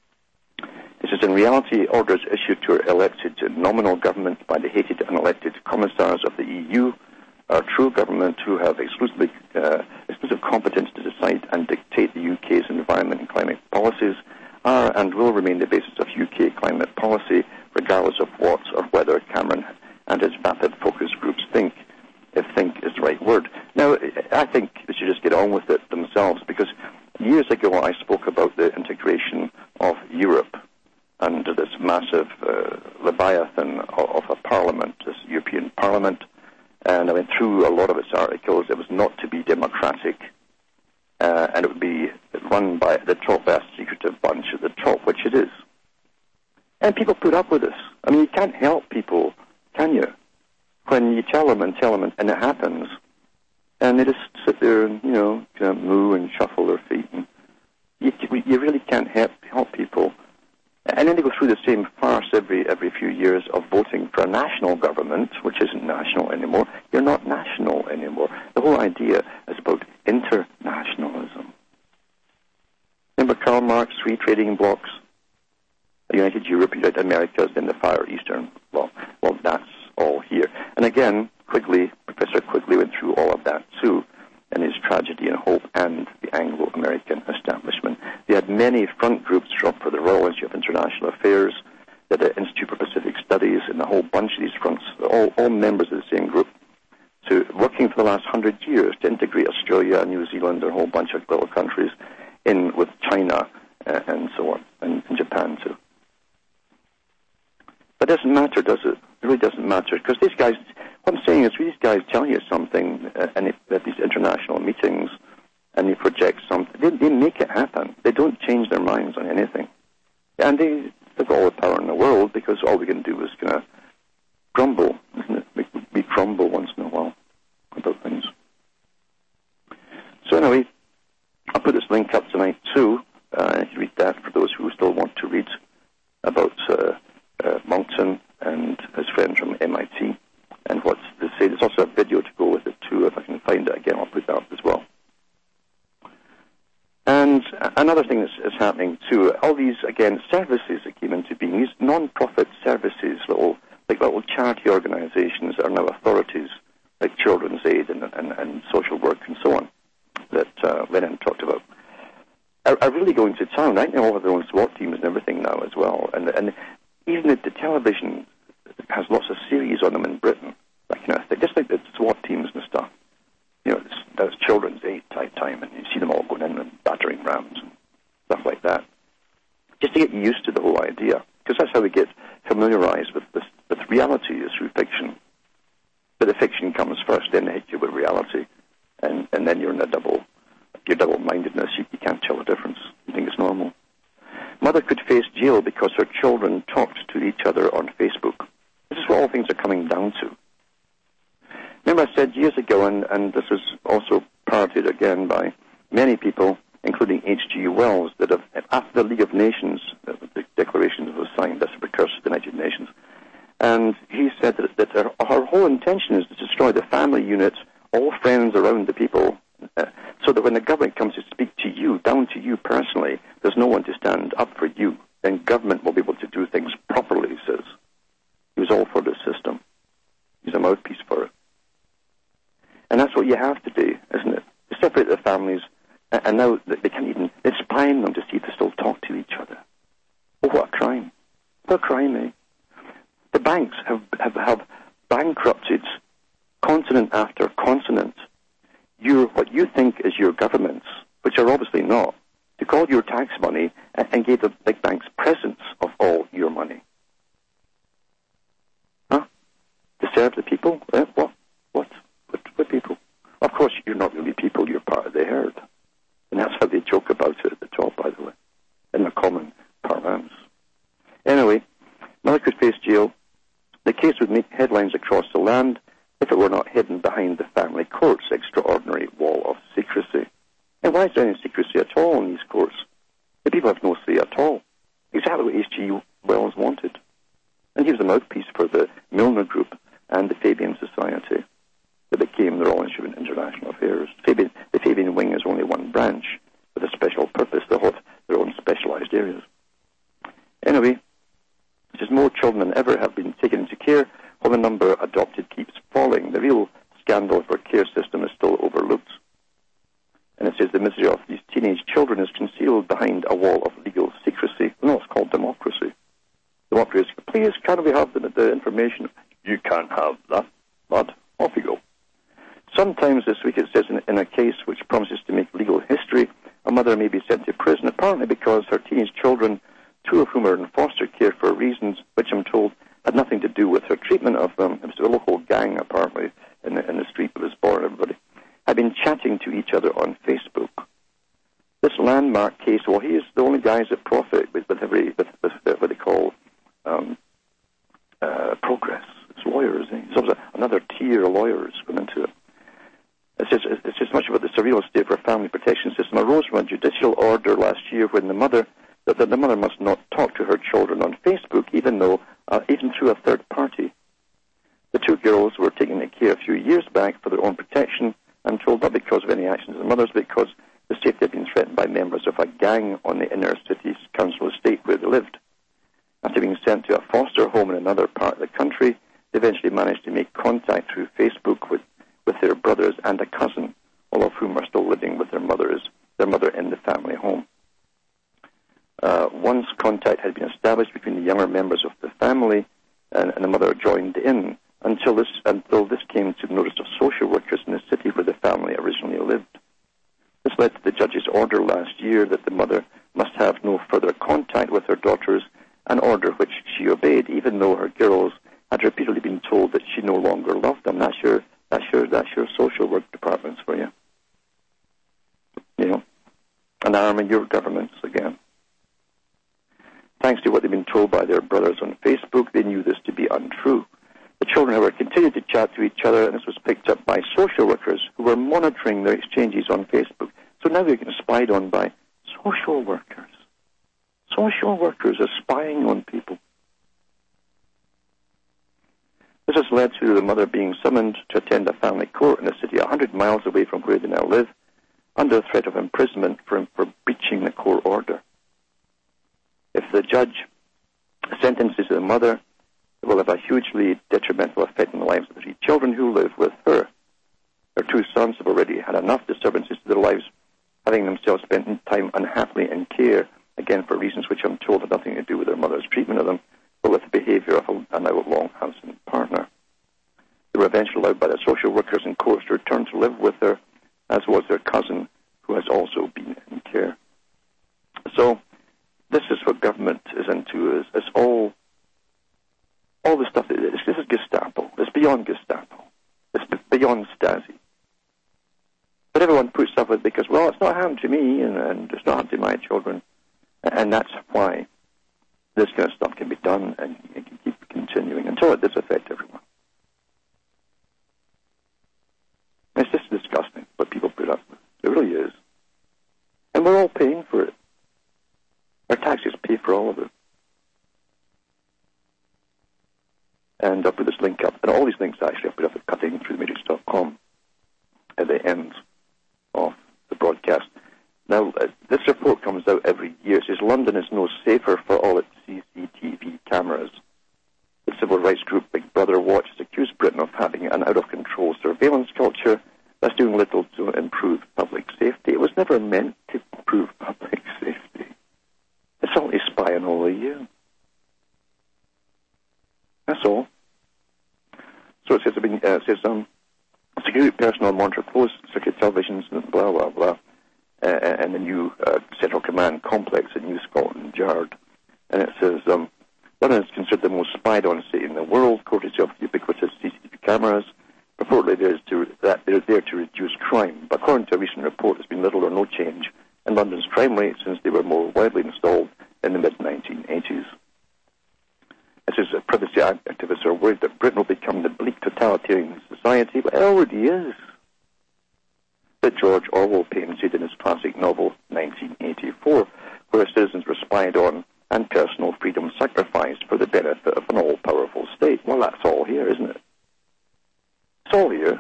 [SPEAKER 2] It says, in reality, orders issued to elected nominal government by the hated and elected commissars of the EU are true government who have exclusive competence to decide and dictate the UK's environment and climate policies, are and will remain the basis of UK climate policy, regardless of what or whether Cameron and his vapid focus groups think, if think is the right word. Now, I think they should just get on with it themselves, because years ago I spoke about the integration of Europe and this massive leviathan of a parliament, this European Parliament, and I went through a lot of its articles. It was not to be democratic. and it would be run by the top, a secretive bunch at the top, which it is. And people put up with this. I mean, you can't help people, can you? When you tell them, and it happens, and they just sit there and, kind of moo and shuffle their feet. And you really can't help people. And then they go through the same farce every few years of voting for a national government, which isn't national anymore. You're not national anymore. The whole idea is about internationalism. Remember Karl Marx, three trading blocks? The United Europe, United Americas, then the Far Eastern. Well, that's all here. And again, Professor Quigley went through all of that too, and his Tragedy and Hope and the Anglo-American establishment. They had many front groups for the Royal Institute of International Affairs, the Institute for Pacific Studies, and a whole bunch of these fronts, all members of the same group, working for the last 100 years to integrate Australia, New Zealand, and a whole bunch of little countries in with China and so on, and Japan too. But it doesn't matter, does it? It really doesn't matter, because these guys, what I'm saying is these guys tell you something at these international meetings, and they project something. They make it happen. They don't change their minds on anything. And they've got all the power in the world, because all we can do is kind of grumble, isn't it? We grumble once in a while about things. So anyway, I'll put this link up tonight too. You can read that for those who still want to read about Moncton and his friend from MIT and what they say. There's also a video to go with it too. If I can find it again, I'll put that up as well. And another thing that's happening too, all these, again, services that came into being, these non-profit services, little charity organizations that are now authorities, like Children's Aid and social work and so on, that Lennon talked about, are really going to town. I know all of their own SWAT teams and everything now as well. And even the television has lots of series on them in Britain, that kind of thing, just like the SWAT teams and stuff. There's Children's Aid type time, and you see them all going in and battering rams and stuff like that, just to get used to the whole idea, because that's how we get familiarized with reality is through fiction. But the fiction comes first, then they hit you with reality, and then you're in your double-mindedness. You can't tell the difference. You think it's normal. Mother could face jail because her children talked to each other on Facebook. This is what all things are coming down to. Remember I said years ago, and this was also parroted again by many people, including H.G. Wells, that after the League of Nations, the declaration was signed, that's a precursor to the United Nations, and he said that her whole intention is to destroy the family unit, all friends around the people, so that when the government comes to speak to you, down to you personally, there's no one to stand up for you. Then government will be able to do things properly, he says. He was all for the system. He's a mouthpiece for it. And that's what you have to do, isn't it? To separate the families, and now they can't even, they're spying them to see if they still talk to each other. Oh, what a crime. What a crime, eh? The banks have bankrupted continent after continent. What you think is your governments, which are obviously not, took all your tax money and gave the big banks presents of all your money. Huh? To serve the people? What people? Of course, you're not really people, you're part of the herd. And that's how they joke about it at the top, by the way, in the common parlance. Anyway, Mother could face jail. The case would make headlines across the land if it were not hidden behind the family court's extraordinary wall of secrecy. And why is there any secrecy at all in these courts? The people have no say at all. Exactly what H.G. Wells wanted. And he was a mouthpiece for the Milner Group and the Fabian Society that became the Royal Institute of International Affairs. The Fabian wing is only one branch with a special purpose. They have their own specialized areas. Anyway, it says more children than ever have been taken into care, while the number adopted keeps falling. The real scandal of our care system is still overlooked. And it says the misery of these teenage children is concealed behind a wall of legal secrecy. No, it's called democracy. Democracy is, please, can we have the information? You can't have that. But off you go. Sometimes this week it says in a case which promises to make legal history, a mother may be sent to prison, apparently because her teenage children, two of whom are in foster care for reasons which I'm told had nothing to do with her treatment of them. It was a local gang, apparently, in the street that was born, everybody, had been chatting to each other on Facebook. landmark case, well, he is the only guys that profit with what they call progress. It's lawyers. So another tier of lawyers going into it. It's just much about the surveillance state for a family protection system arose from a judicial order last year when the mother must not talk to her children on Facebook, even through a third party. The two girls were taken into care a few years back for their own protection, I'm told, not because of any actions of the mothers, but because the safety had been threatened by members of a gang on the inner city's council estate where they lived. After being sent to a foster home in another part of the country, they eventually managed to make contact through Facebook with their brothers and a cousin, all of whom are still living with their mother in the family home. Once contact had been established between the younger members of the family and the mother joined in, until this came to the notice of social workers in the city where the family originally lived. This led to the judge's order last year that the mother must have no further contact with her daughters, an order which she obeyed, even though her girls had repeatedly been told that she no longer loved them. That's your social work departments for you. You know, an arm in your governments again. Thanks to what they've been told by their brothers on Facebook, they knew this to be untrue. The children, however, continued to chat to each other, and this was picked up by social workers who were monitoring their exchanges on Facebook. So now they're getting spied on by social workers. Social workers are spying on people. This has led to the mother being summoned to attend a family court in a city 100 miles away from where they now live, under threat of imprisonment for breaching the court order. If the judge sentences the mother, it will have a hugely detrimental effect on the lives of the three children who live with her. Her two sons have already had enough disturbances to their lives, having themselves spent time unhappily in care, again for reasons which I'm told have nothing to do with their mother's treatment of them, but with the behaviour of an out-of-long absent partner. They were eventually allowed by the social workers in courts to return to live with her, as was their cousin, who has also been in care. So, this is what government is into. It's all the stuff. This is Gestapo. It's beyond Gestapo. It's beyond Stasi. But everyone puts up with it because, well, it's not happened to me, and it's not happened to my children. And that's why this kind of stuff can be done, and it can keep continuing until it does affect everyone. It's just disgusting what people put up with. It really is. And we're all paying for it. Our taxes pay for all of it. And I'll put this link up, and all these links actually I'll put up at cuttingthroughthematrix.com at the end of the broadcast. Now, this report comes out every year. It says London is no safer for all its CCTV cameras. The civil rights group Big Brother Watch has accused Britain of having an out-of-control surveillance culture that's doing little to improve public safety. It was never meant to improve public safety. It's only spying all of you. That's all. So it says, security personnel monitor closed circuit televisions and blah, blah, blah, and the new Central Command complex at New Scotland Yard. And it says, London is considered the most spied-on city in the world, courtesy of ubiquitous CCTV cameras. Purportedly, they're there to reduce crime. But according to a recent report, there's been little or no change in London's crime rate since they were more widely installed in the mid-1980s. It says that privacy activists are worried that Britain will become the bleak totalitarian society, but it already is. That George Orwell painted in his classic novel 1984, where citizens were spied on and personal freedom sacrificed for the benefit of an all-powerful state. Well, that's all here, isn't it? It's all here.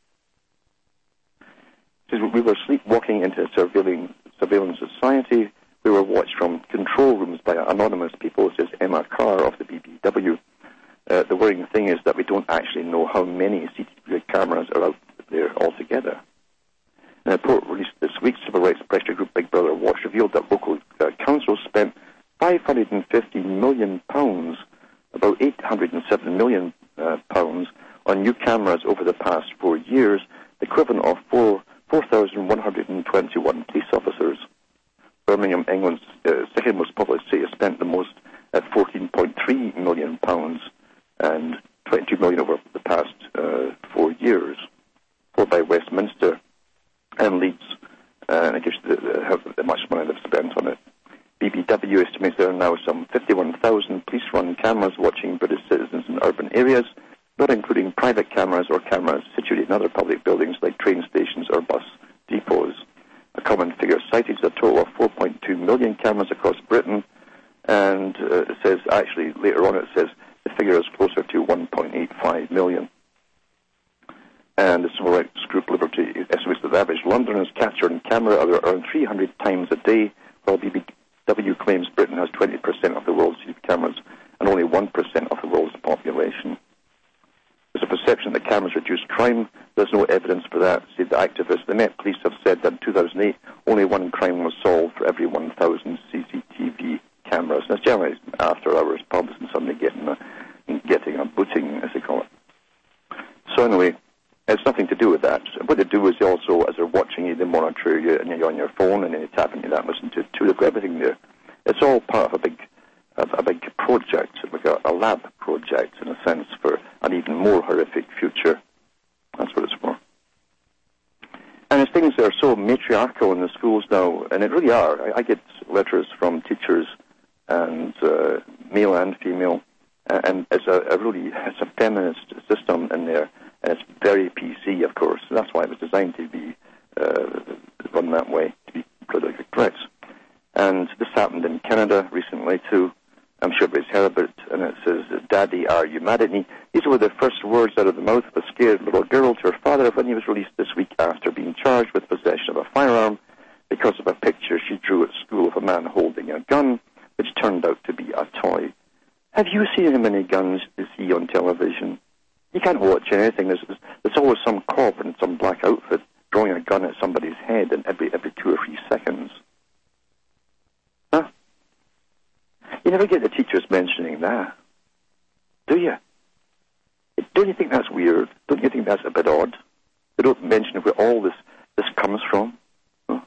[SPEAKER 2] It says we were sleepwalking into a surveillance society. We were watched from control rooms by anonymous people, says Emma Carr of the BBW. The worrying thing is that we don't actually know how many CCTV cameras are out there altogether. In a report released this week, civil rights pressure group Big Brother Watch revealed that local councils spent £550 million, about £807 million on new cameras over the past 4 years, the equivalent of 4,121 police officers. Birmingham, England's second most populous city, has spent the most at £14.3 million and £22 million over the past 4 years, followed by Westminster and Leeds and it gives how much money they've spent on it. BBW estimates there are now some 51,000 police-run cameras watching British citizens in urban areas, not including private cameras or cameras situated in other public buildings like train stations or bus depots. A common figure cited is a total of 4.2 million cameras across Britain, and it says, actually, later on it says the figure is closer to 1.85 million. And the Civil Rights Group Liberty estimates that the average Londoner is captured on camera around 300 times a day, while BBW claims Britain has 20% of the world's cameras and only 1% of the world's population. There's a perception that cameras reduce crime. There's no evidence for that, said the activists. The Met Police have said that in 2008, only one crime was solved for every 1,000 CCTV cameras. That's generally after-hours pubs and somebody getting a booting, as they call it. So anyway, it's nothing to do with that. What they do is they also, as they're watching you, they monitor you, and you're on your phone, and then you tap into that and listen to they've got everything there. It's all part of a big project, like a lab project, in a sense, for an even more horrific future. That's what it's for. And it's things that are so matriarchal in the schools now, and it really are. I get letters from teachers, and male and female, and it's a feminist system in there, and it's very PC, of course. And that's why it was designed to be run that way, to be politically correct. And this happened in Canada recently, too. I'm sure everybody's heard about it, and it says, "Daddy, are you mad at me?" These were the first words out of the mouth of a scared little girl to her father when he was released this week after being charged with possession of a firearm because of a picture she drew at school of a man holding a gun, which turned out to be a toy. Have you seen how many guns you see on television? You can't watch anything. There's always some cop in some black outfit drawing a gun at somebody's head in every 2 or 3 seconds. Huh? You never get the teachers mentioning that, do you? Don't you think that's weird? Don't you think that's a bit odd? They don't mention where all this comes from. Huh?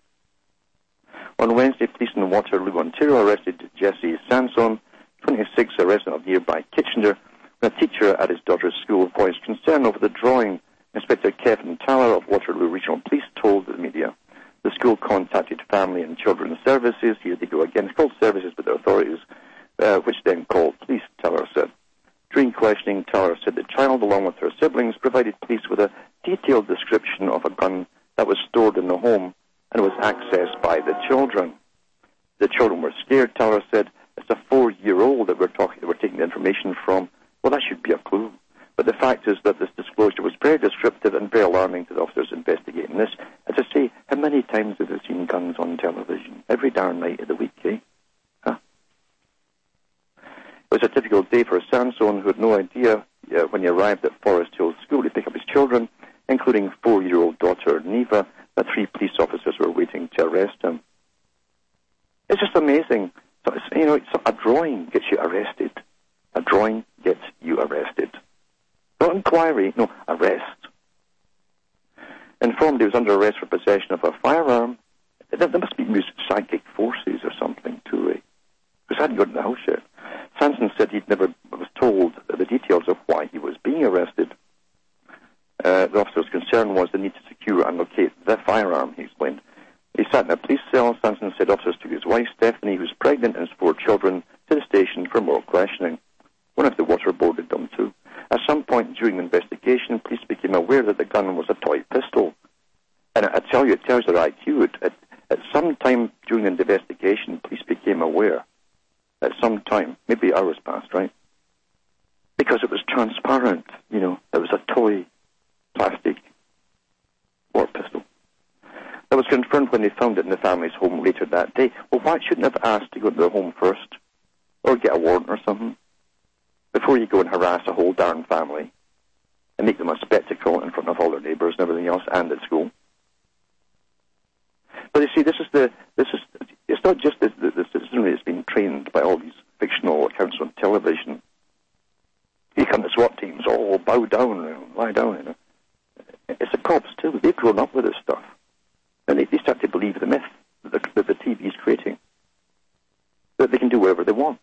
[SPEAKER 2] On Wednesday, police in Waterloo, Ontario, arrested Jesse Sanson, 26, a resident of nearby Kitchener, when a teacher at his daughter's school voiced concern over the drawing. Inspector Kevin Taller of Waterloo Regional Police told the media. The school contacted Family and Children's Services. Here they go again. It's called Services, but the authorities, which then called police, Taller said. During questioning, Taller said the child, along with her siblings, provided police with a detailed description of a gun that was stored in the home and was accessed by the children. The children were scared, Taller said. It's a 4-year-old that we're taking the information from. Well, that should be a clue. But the fact is that this disclosure was very descriptive and very alarming to the officers investigating this. As I say, how many times have they seen guns on television? Every darn night of the week, eh? Huh? It was a typical day for Sanson, who had no idea when he arrived at Forest Hill School to pick up his children, including 4-year-old daughter Neva, that 3 police officers were waiting to arrest him. It's just amazing. So a drawing gets you arrested. A drawing gets you arrested. Not inquiry, no, arrest. Informed he was under arrest for possession of a firearm. There must be psychic forces or something too, eh? Because I hadn't got in the house yet. Sanson said he'd never was told the details of why he was being arrested. The officer's concern was the need to secure and locate the firearm, he explained. He sat in a police cell. Sanson said officers took his wife, Stephanie, who's pregnant, and his 4 children, to the station for more questioning. One of the waterboarded them too. At some point during the investigation, police became aware that the gun was a toy pistol. And I tell you, it tells their IQ. At some time during the investigation, police became aware. At some time, maybe hours passed, right? Because it was transparent, it was a toy plastic war pistol. That was confirmed when they found it in the family's home later that day. Well, why shouldn't have asked to go to their home first? Or get a warrant or something? Before you go and harass a whole darn family and make them a spectacle in front of all their neighbours and everything else, and at school. But you see, it's not just the citizenry that's been trained by all these fictional accounts on television. Here come the SWAT teams, all bow down, lie down, It's the cops too. They've grown up with this stuff. And they start to believe the myth that the TV is creating. That they can do whatever they want.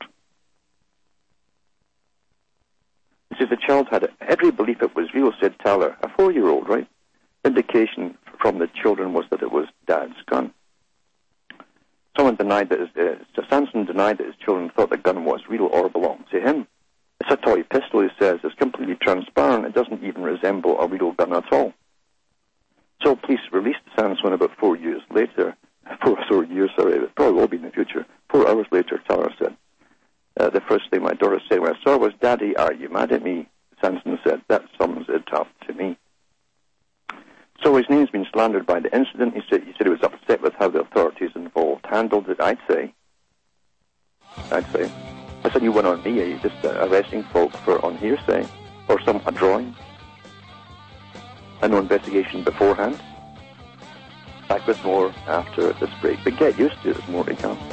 [SPEAKER 2] He says the child had every belief it was real, said Taller. A 4-year-old, right? Indication from the children was that it was Dad's gun. Samson denied that his children thought the gun was real or belonged to him. It's a toy pistol, he says. It's completely transparent. It doesn't even resemble a real gun at all. So police released Samson about 4 years later. It probably will be in the future. 4 hours later, Tara said, the first thing my daughter said when I saw her was, "Daddy, are you mad at me?" Samson said, "That sums it up to me." So his name's been slandered by the incident. He said he was upset with how the authorities involved handled it. I'd say. That's a new one on me. Are you just arresting folk on hearsay? Or a drawing? And no investigation beforehand? Back with more after this break. But get used to it, there's more to come.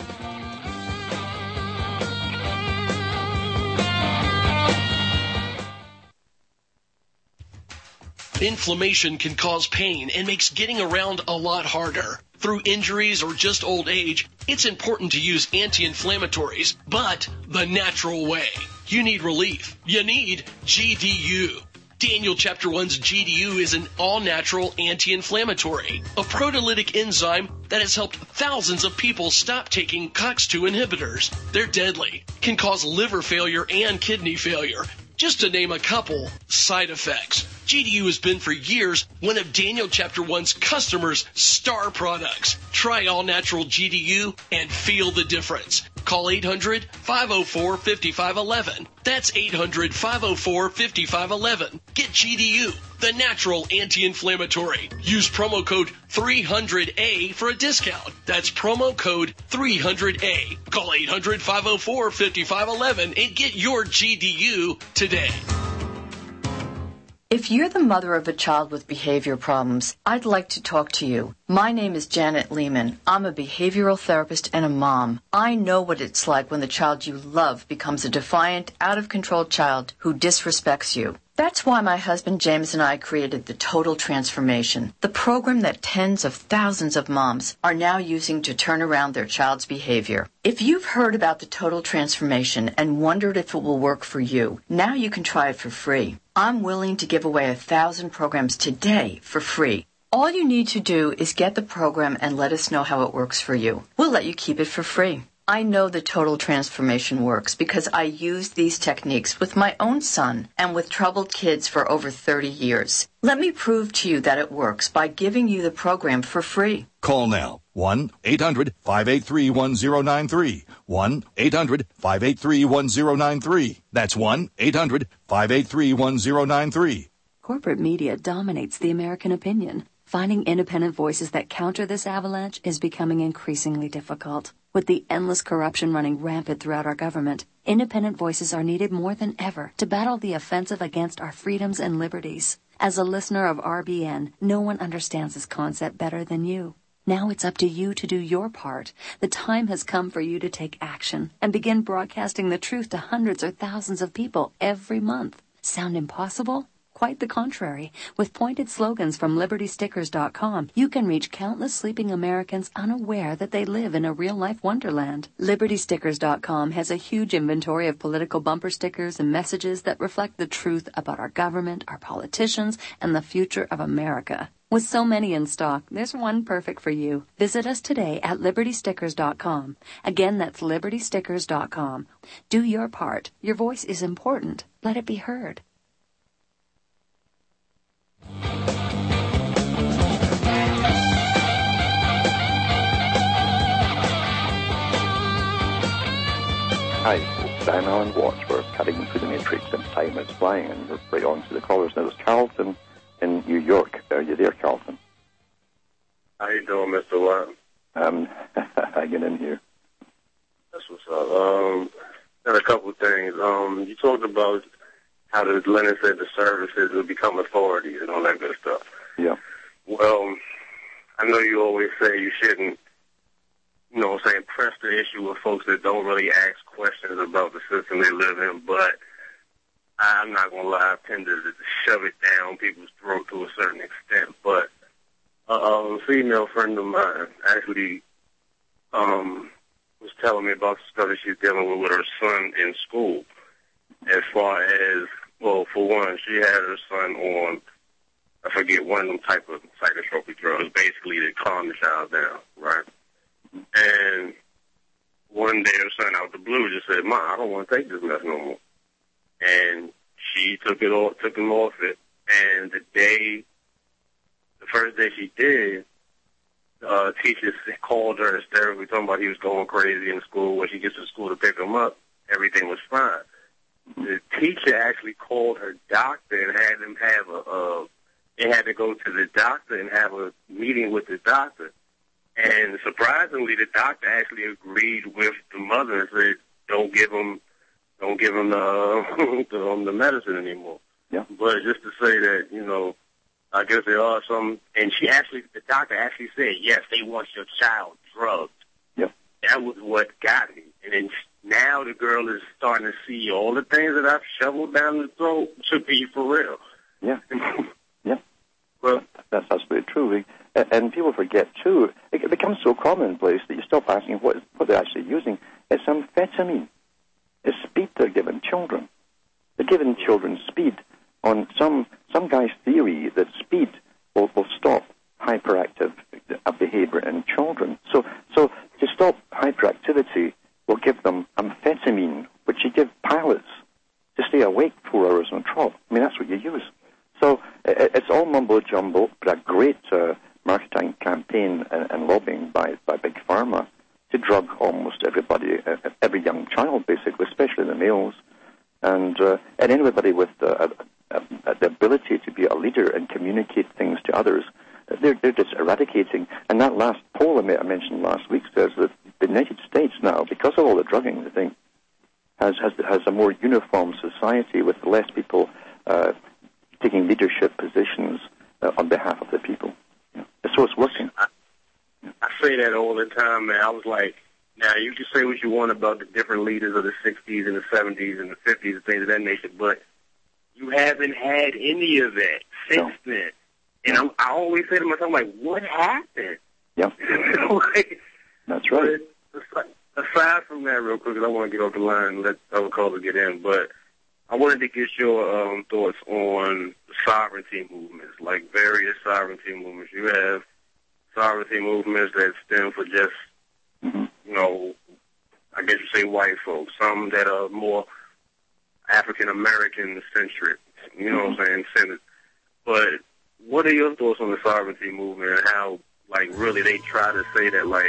[SPEAKER 13] Inflammation can cause pain and makes getting around a lot harder. Through injuries or just old age, it's important to use anti-inflammatories, but the natural way. You need relief. You need GDU. Daniel Chapter 1's GDU is an all-natural anti-inflammatory, a proteolytic enzyme that has helped thousands of people stop taking COX-2 inhibitors. They're deadly, can cause liver failure and kidney failure, just to name a couple side effects. GDU has been for years one of Daniel Chapter 1's customers' star products. Try all-natural GDU and feel the difference. Call 800-504-5511. That's 800-504-5511. Get GDU, the natural anti-inflammatory. Use promo code 300A for a discount. That's promo code 300A. Call 800-504-5511 and get your GDU today.
[SPEAKER 10] If you're the mother of a child with behavior problems, I'd like to talk to you. My name is Janet Lehman. I'm a behavioral therapist and a mom. I know what it's like when the child you love becomes a defiant, out-of-control child who disrespects you. That's why my husband James and I created the Total Transformation, the program that tens of thousands of moms are now using to turn around their child's behavior. If you've heard about the Total Transformation and wondered if it will work for you, now you can try it for free. I'm willing to give away 1,000 programs today for free. All you need to do is get the program and let us know how it works for you. We'll let you keep it for free. I know the Total Transformation works because I used these techniques with my own son and with troubled kids for over 30 years. Let me prove to you that it works by giving you the program for free.
[SPEAKER 11] Call now. 1-800-583-1093. 1-800-583-1093. That's 1-800-583-1093.
[SPEAKER 12] Corporate media dominates the American opinion. Finding independent voices that counter this avalanche is becoming increasingly difficult. With the endless corruption running rampant throughout our government, independent voices are needed more than ever to battle the offensive against our freedoms and liberties. As a listener of RBN, no one understands this concept better than you. Now it's up to you to do your part. The time has come for you to take action and begin broadcasting the truth to hundreds or thousands of people every month. Sound impossible? Quite the contrary. With pointed slogans from LibertyStickers.com, you can reach countless sleeping Americans unaware that they live in a real-life wonderland. LibertyStickers.com has a huge inventory of political bumper stickers and messages that reflect the truth about our government, our politicians, and the future of America. With so many in stock, there's one perfect for you. Visit us today at LibertyStickers.com. Again, that's LibertyStickers.com. Do your part. Your voice is important. Let it be heard.
[SPEAKER 2] Hi, I'm Alan Watts. We're cutting through the matrix and time is flying, and we're right on to the callers now. It's Carlton in New York. Are you there, Carlton?
[SPEAKER 14] How you doing, Mr. Watt?
[SPEAKER 2] Hanging in here.
[SPEAKER 14] That's what's up. Got a couple of things. You talked about how the legislative services will become authorities and all that good stuff.
[SPEAKER 2] Yeah.
[SPEAKER 14] Well, I know you always say you shouldn't, press the issue with folks that don't really ask questions about the system they live in, but I'm not going to lie, I tend to shove it down people's throat to a certain extent. But a female friend of mine actually was telling me about the stuff that she's dealing with her son in school. As far as, well, for one, she had her son on I forget, one of them type of psychotropic drugs, basically to calm the child down, right? And one day her son out the blue just said, "Ma, I don't want to take this mess no more." And she took him off it. And the first day she did, teachers called her hysterically, talking about he was going crazy in school. When she gets to school to pick him up, everything was fine. The teacher actually called her doctor and had them have they had to go to the doctor and have a meeting with the doctor. And surprisingly, the doctor actually agreed with the mother and said, don't give him the medicine anymore.
[SPEAKER 2] Yeah.
[SPEAKER 14] But just to say that, you know, I guess there are some, and the doctor actually said, yes, they want your child drugged.
[SPEAKER 2] Yeah.
[SPEAKER 14] That was what got me. And then now the girl is starting to see all the things that I've shoveled down the throat to be for real.
[SPEAKER 2] Yeah. Yeah.
[SPEAKER 14] Well,
[SPEAKER 2] that's absolutely true. And people forget, too, it becomes so commonplace that you stop asking what they're actually using. It's amphetamine. It's speed they're giving children. They're giving children speed on some guy's theory that speed will stop hyperactive behavior in children. So to stop hyperactivity, we'll give them amphetamine, which you give pilots to stay awake 4 hours on top. I mean, that's what you use. So it's all mumbo-jumbo, but a great marketing campaign and lobbying by Big Pharma to drug almost everybody, every young child, basically, especially the males, and anybody with the ability to be a leader and communicate things to others. They're just eradicating. And that last poll I mentioned last week says that the United States now, because of all the drugging, I think, has a more uniform society with less people taking leadership positions on behalf of the people. Yeah. So it's working.
[SPEAKER 14] I say that all the time, man. I was like, now you can say what you want about the different leaders of the 60s and the 70s and the 50s and things of that nature, but you haven't had any of that since then. And I always say to myself, like, what happened?
[SPEAKER 2] Yeah.
[SPEAKER 14] Like,
[SPEAKER 2] that's right.
[SPEAKER 14] But aside from that, real quick, because I want to get off the line and let other callers get in, but I wanted to get your thoughts on sovereignty movements, like various sovereignty movements. You have sovereignty movements that stand for just, you know, I guess you say white folks, some that are more African-American centric, you know what I'm saying, centered. But what are your thoughts on the sovereignty movement and how, like, really they try to say that, like,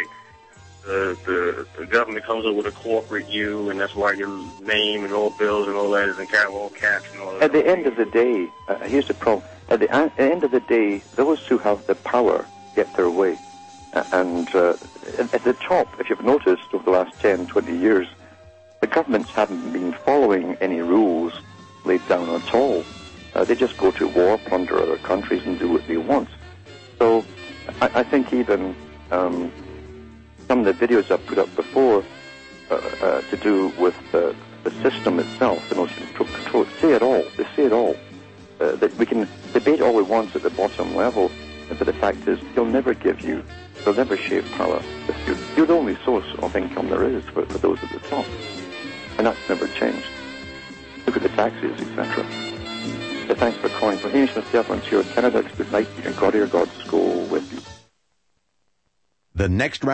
[SPEAKER 14] the government comes up with a corporate U, and that's why your name and all bills and all that is in all caps and all that.
[SPEAKER 2] At the end of the day, here's the problem. At the end of the day, those who have the power get their way. And at the top, if you've noticed over the last 10, 20 years, the governments haven't been following any rules laid down at all. They just go to war, plunder other countries, and do what they want. So I think even some of the videos I've put up before to do with the system itself, the notion of control, say it all. They say it all. That we can debate all we want at the bottom level, but the fact is they'll never share power with you. You're the only source of income there is for those at the top. And that's never changed. Look at the taxes, etc. So thanks for calling. For Hamish myself, Ontario, Canada, good night, and God or God's go with you.
[SPEAKER 3] The next round.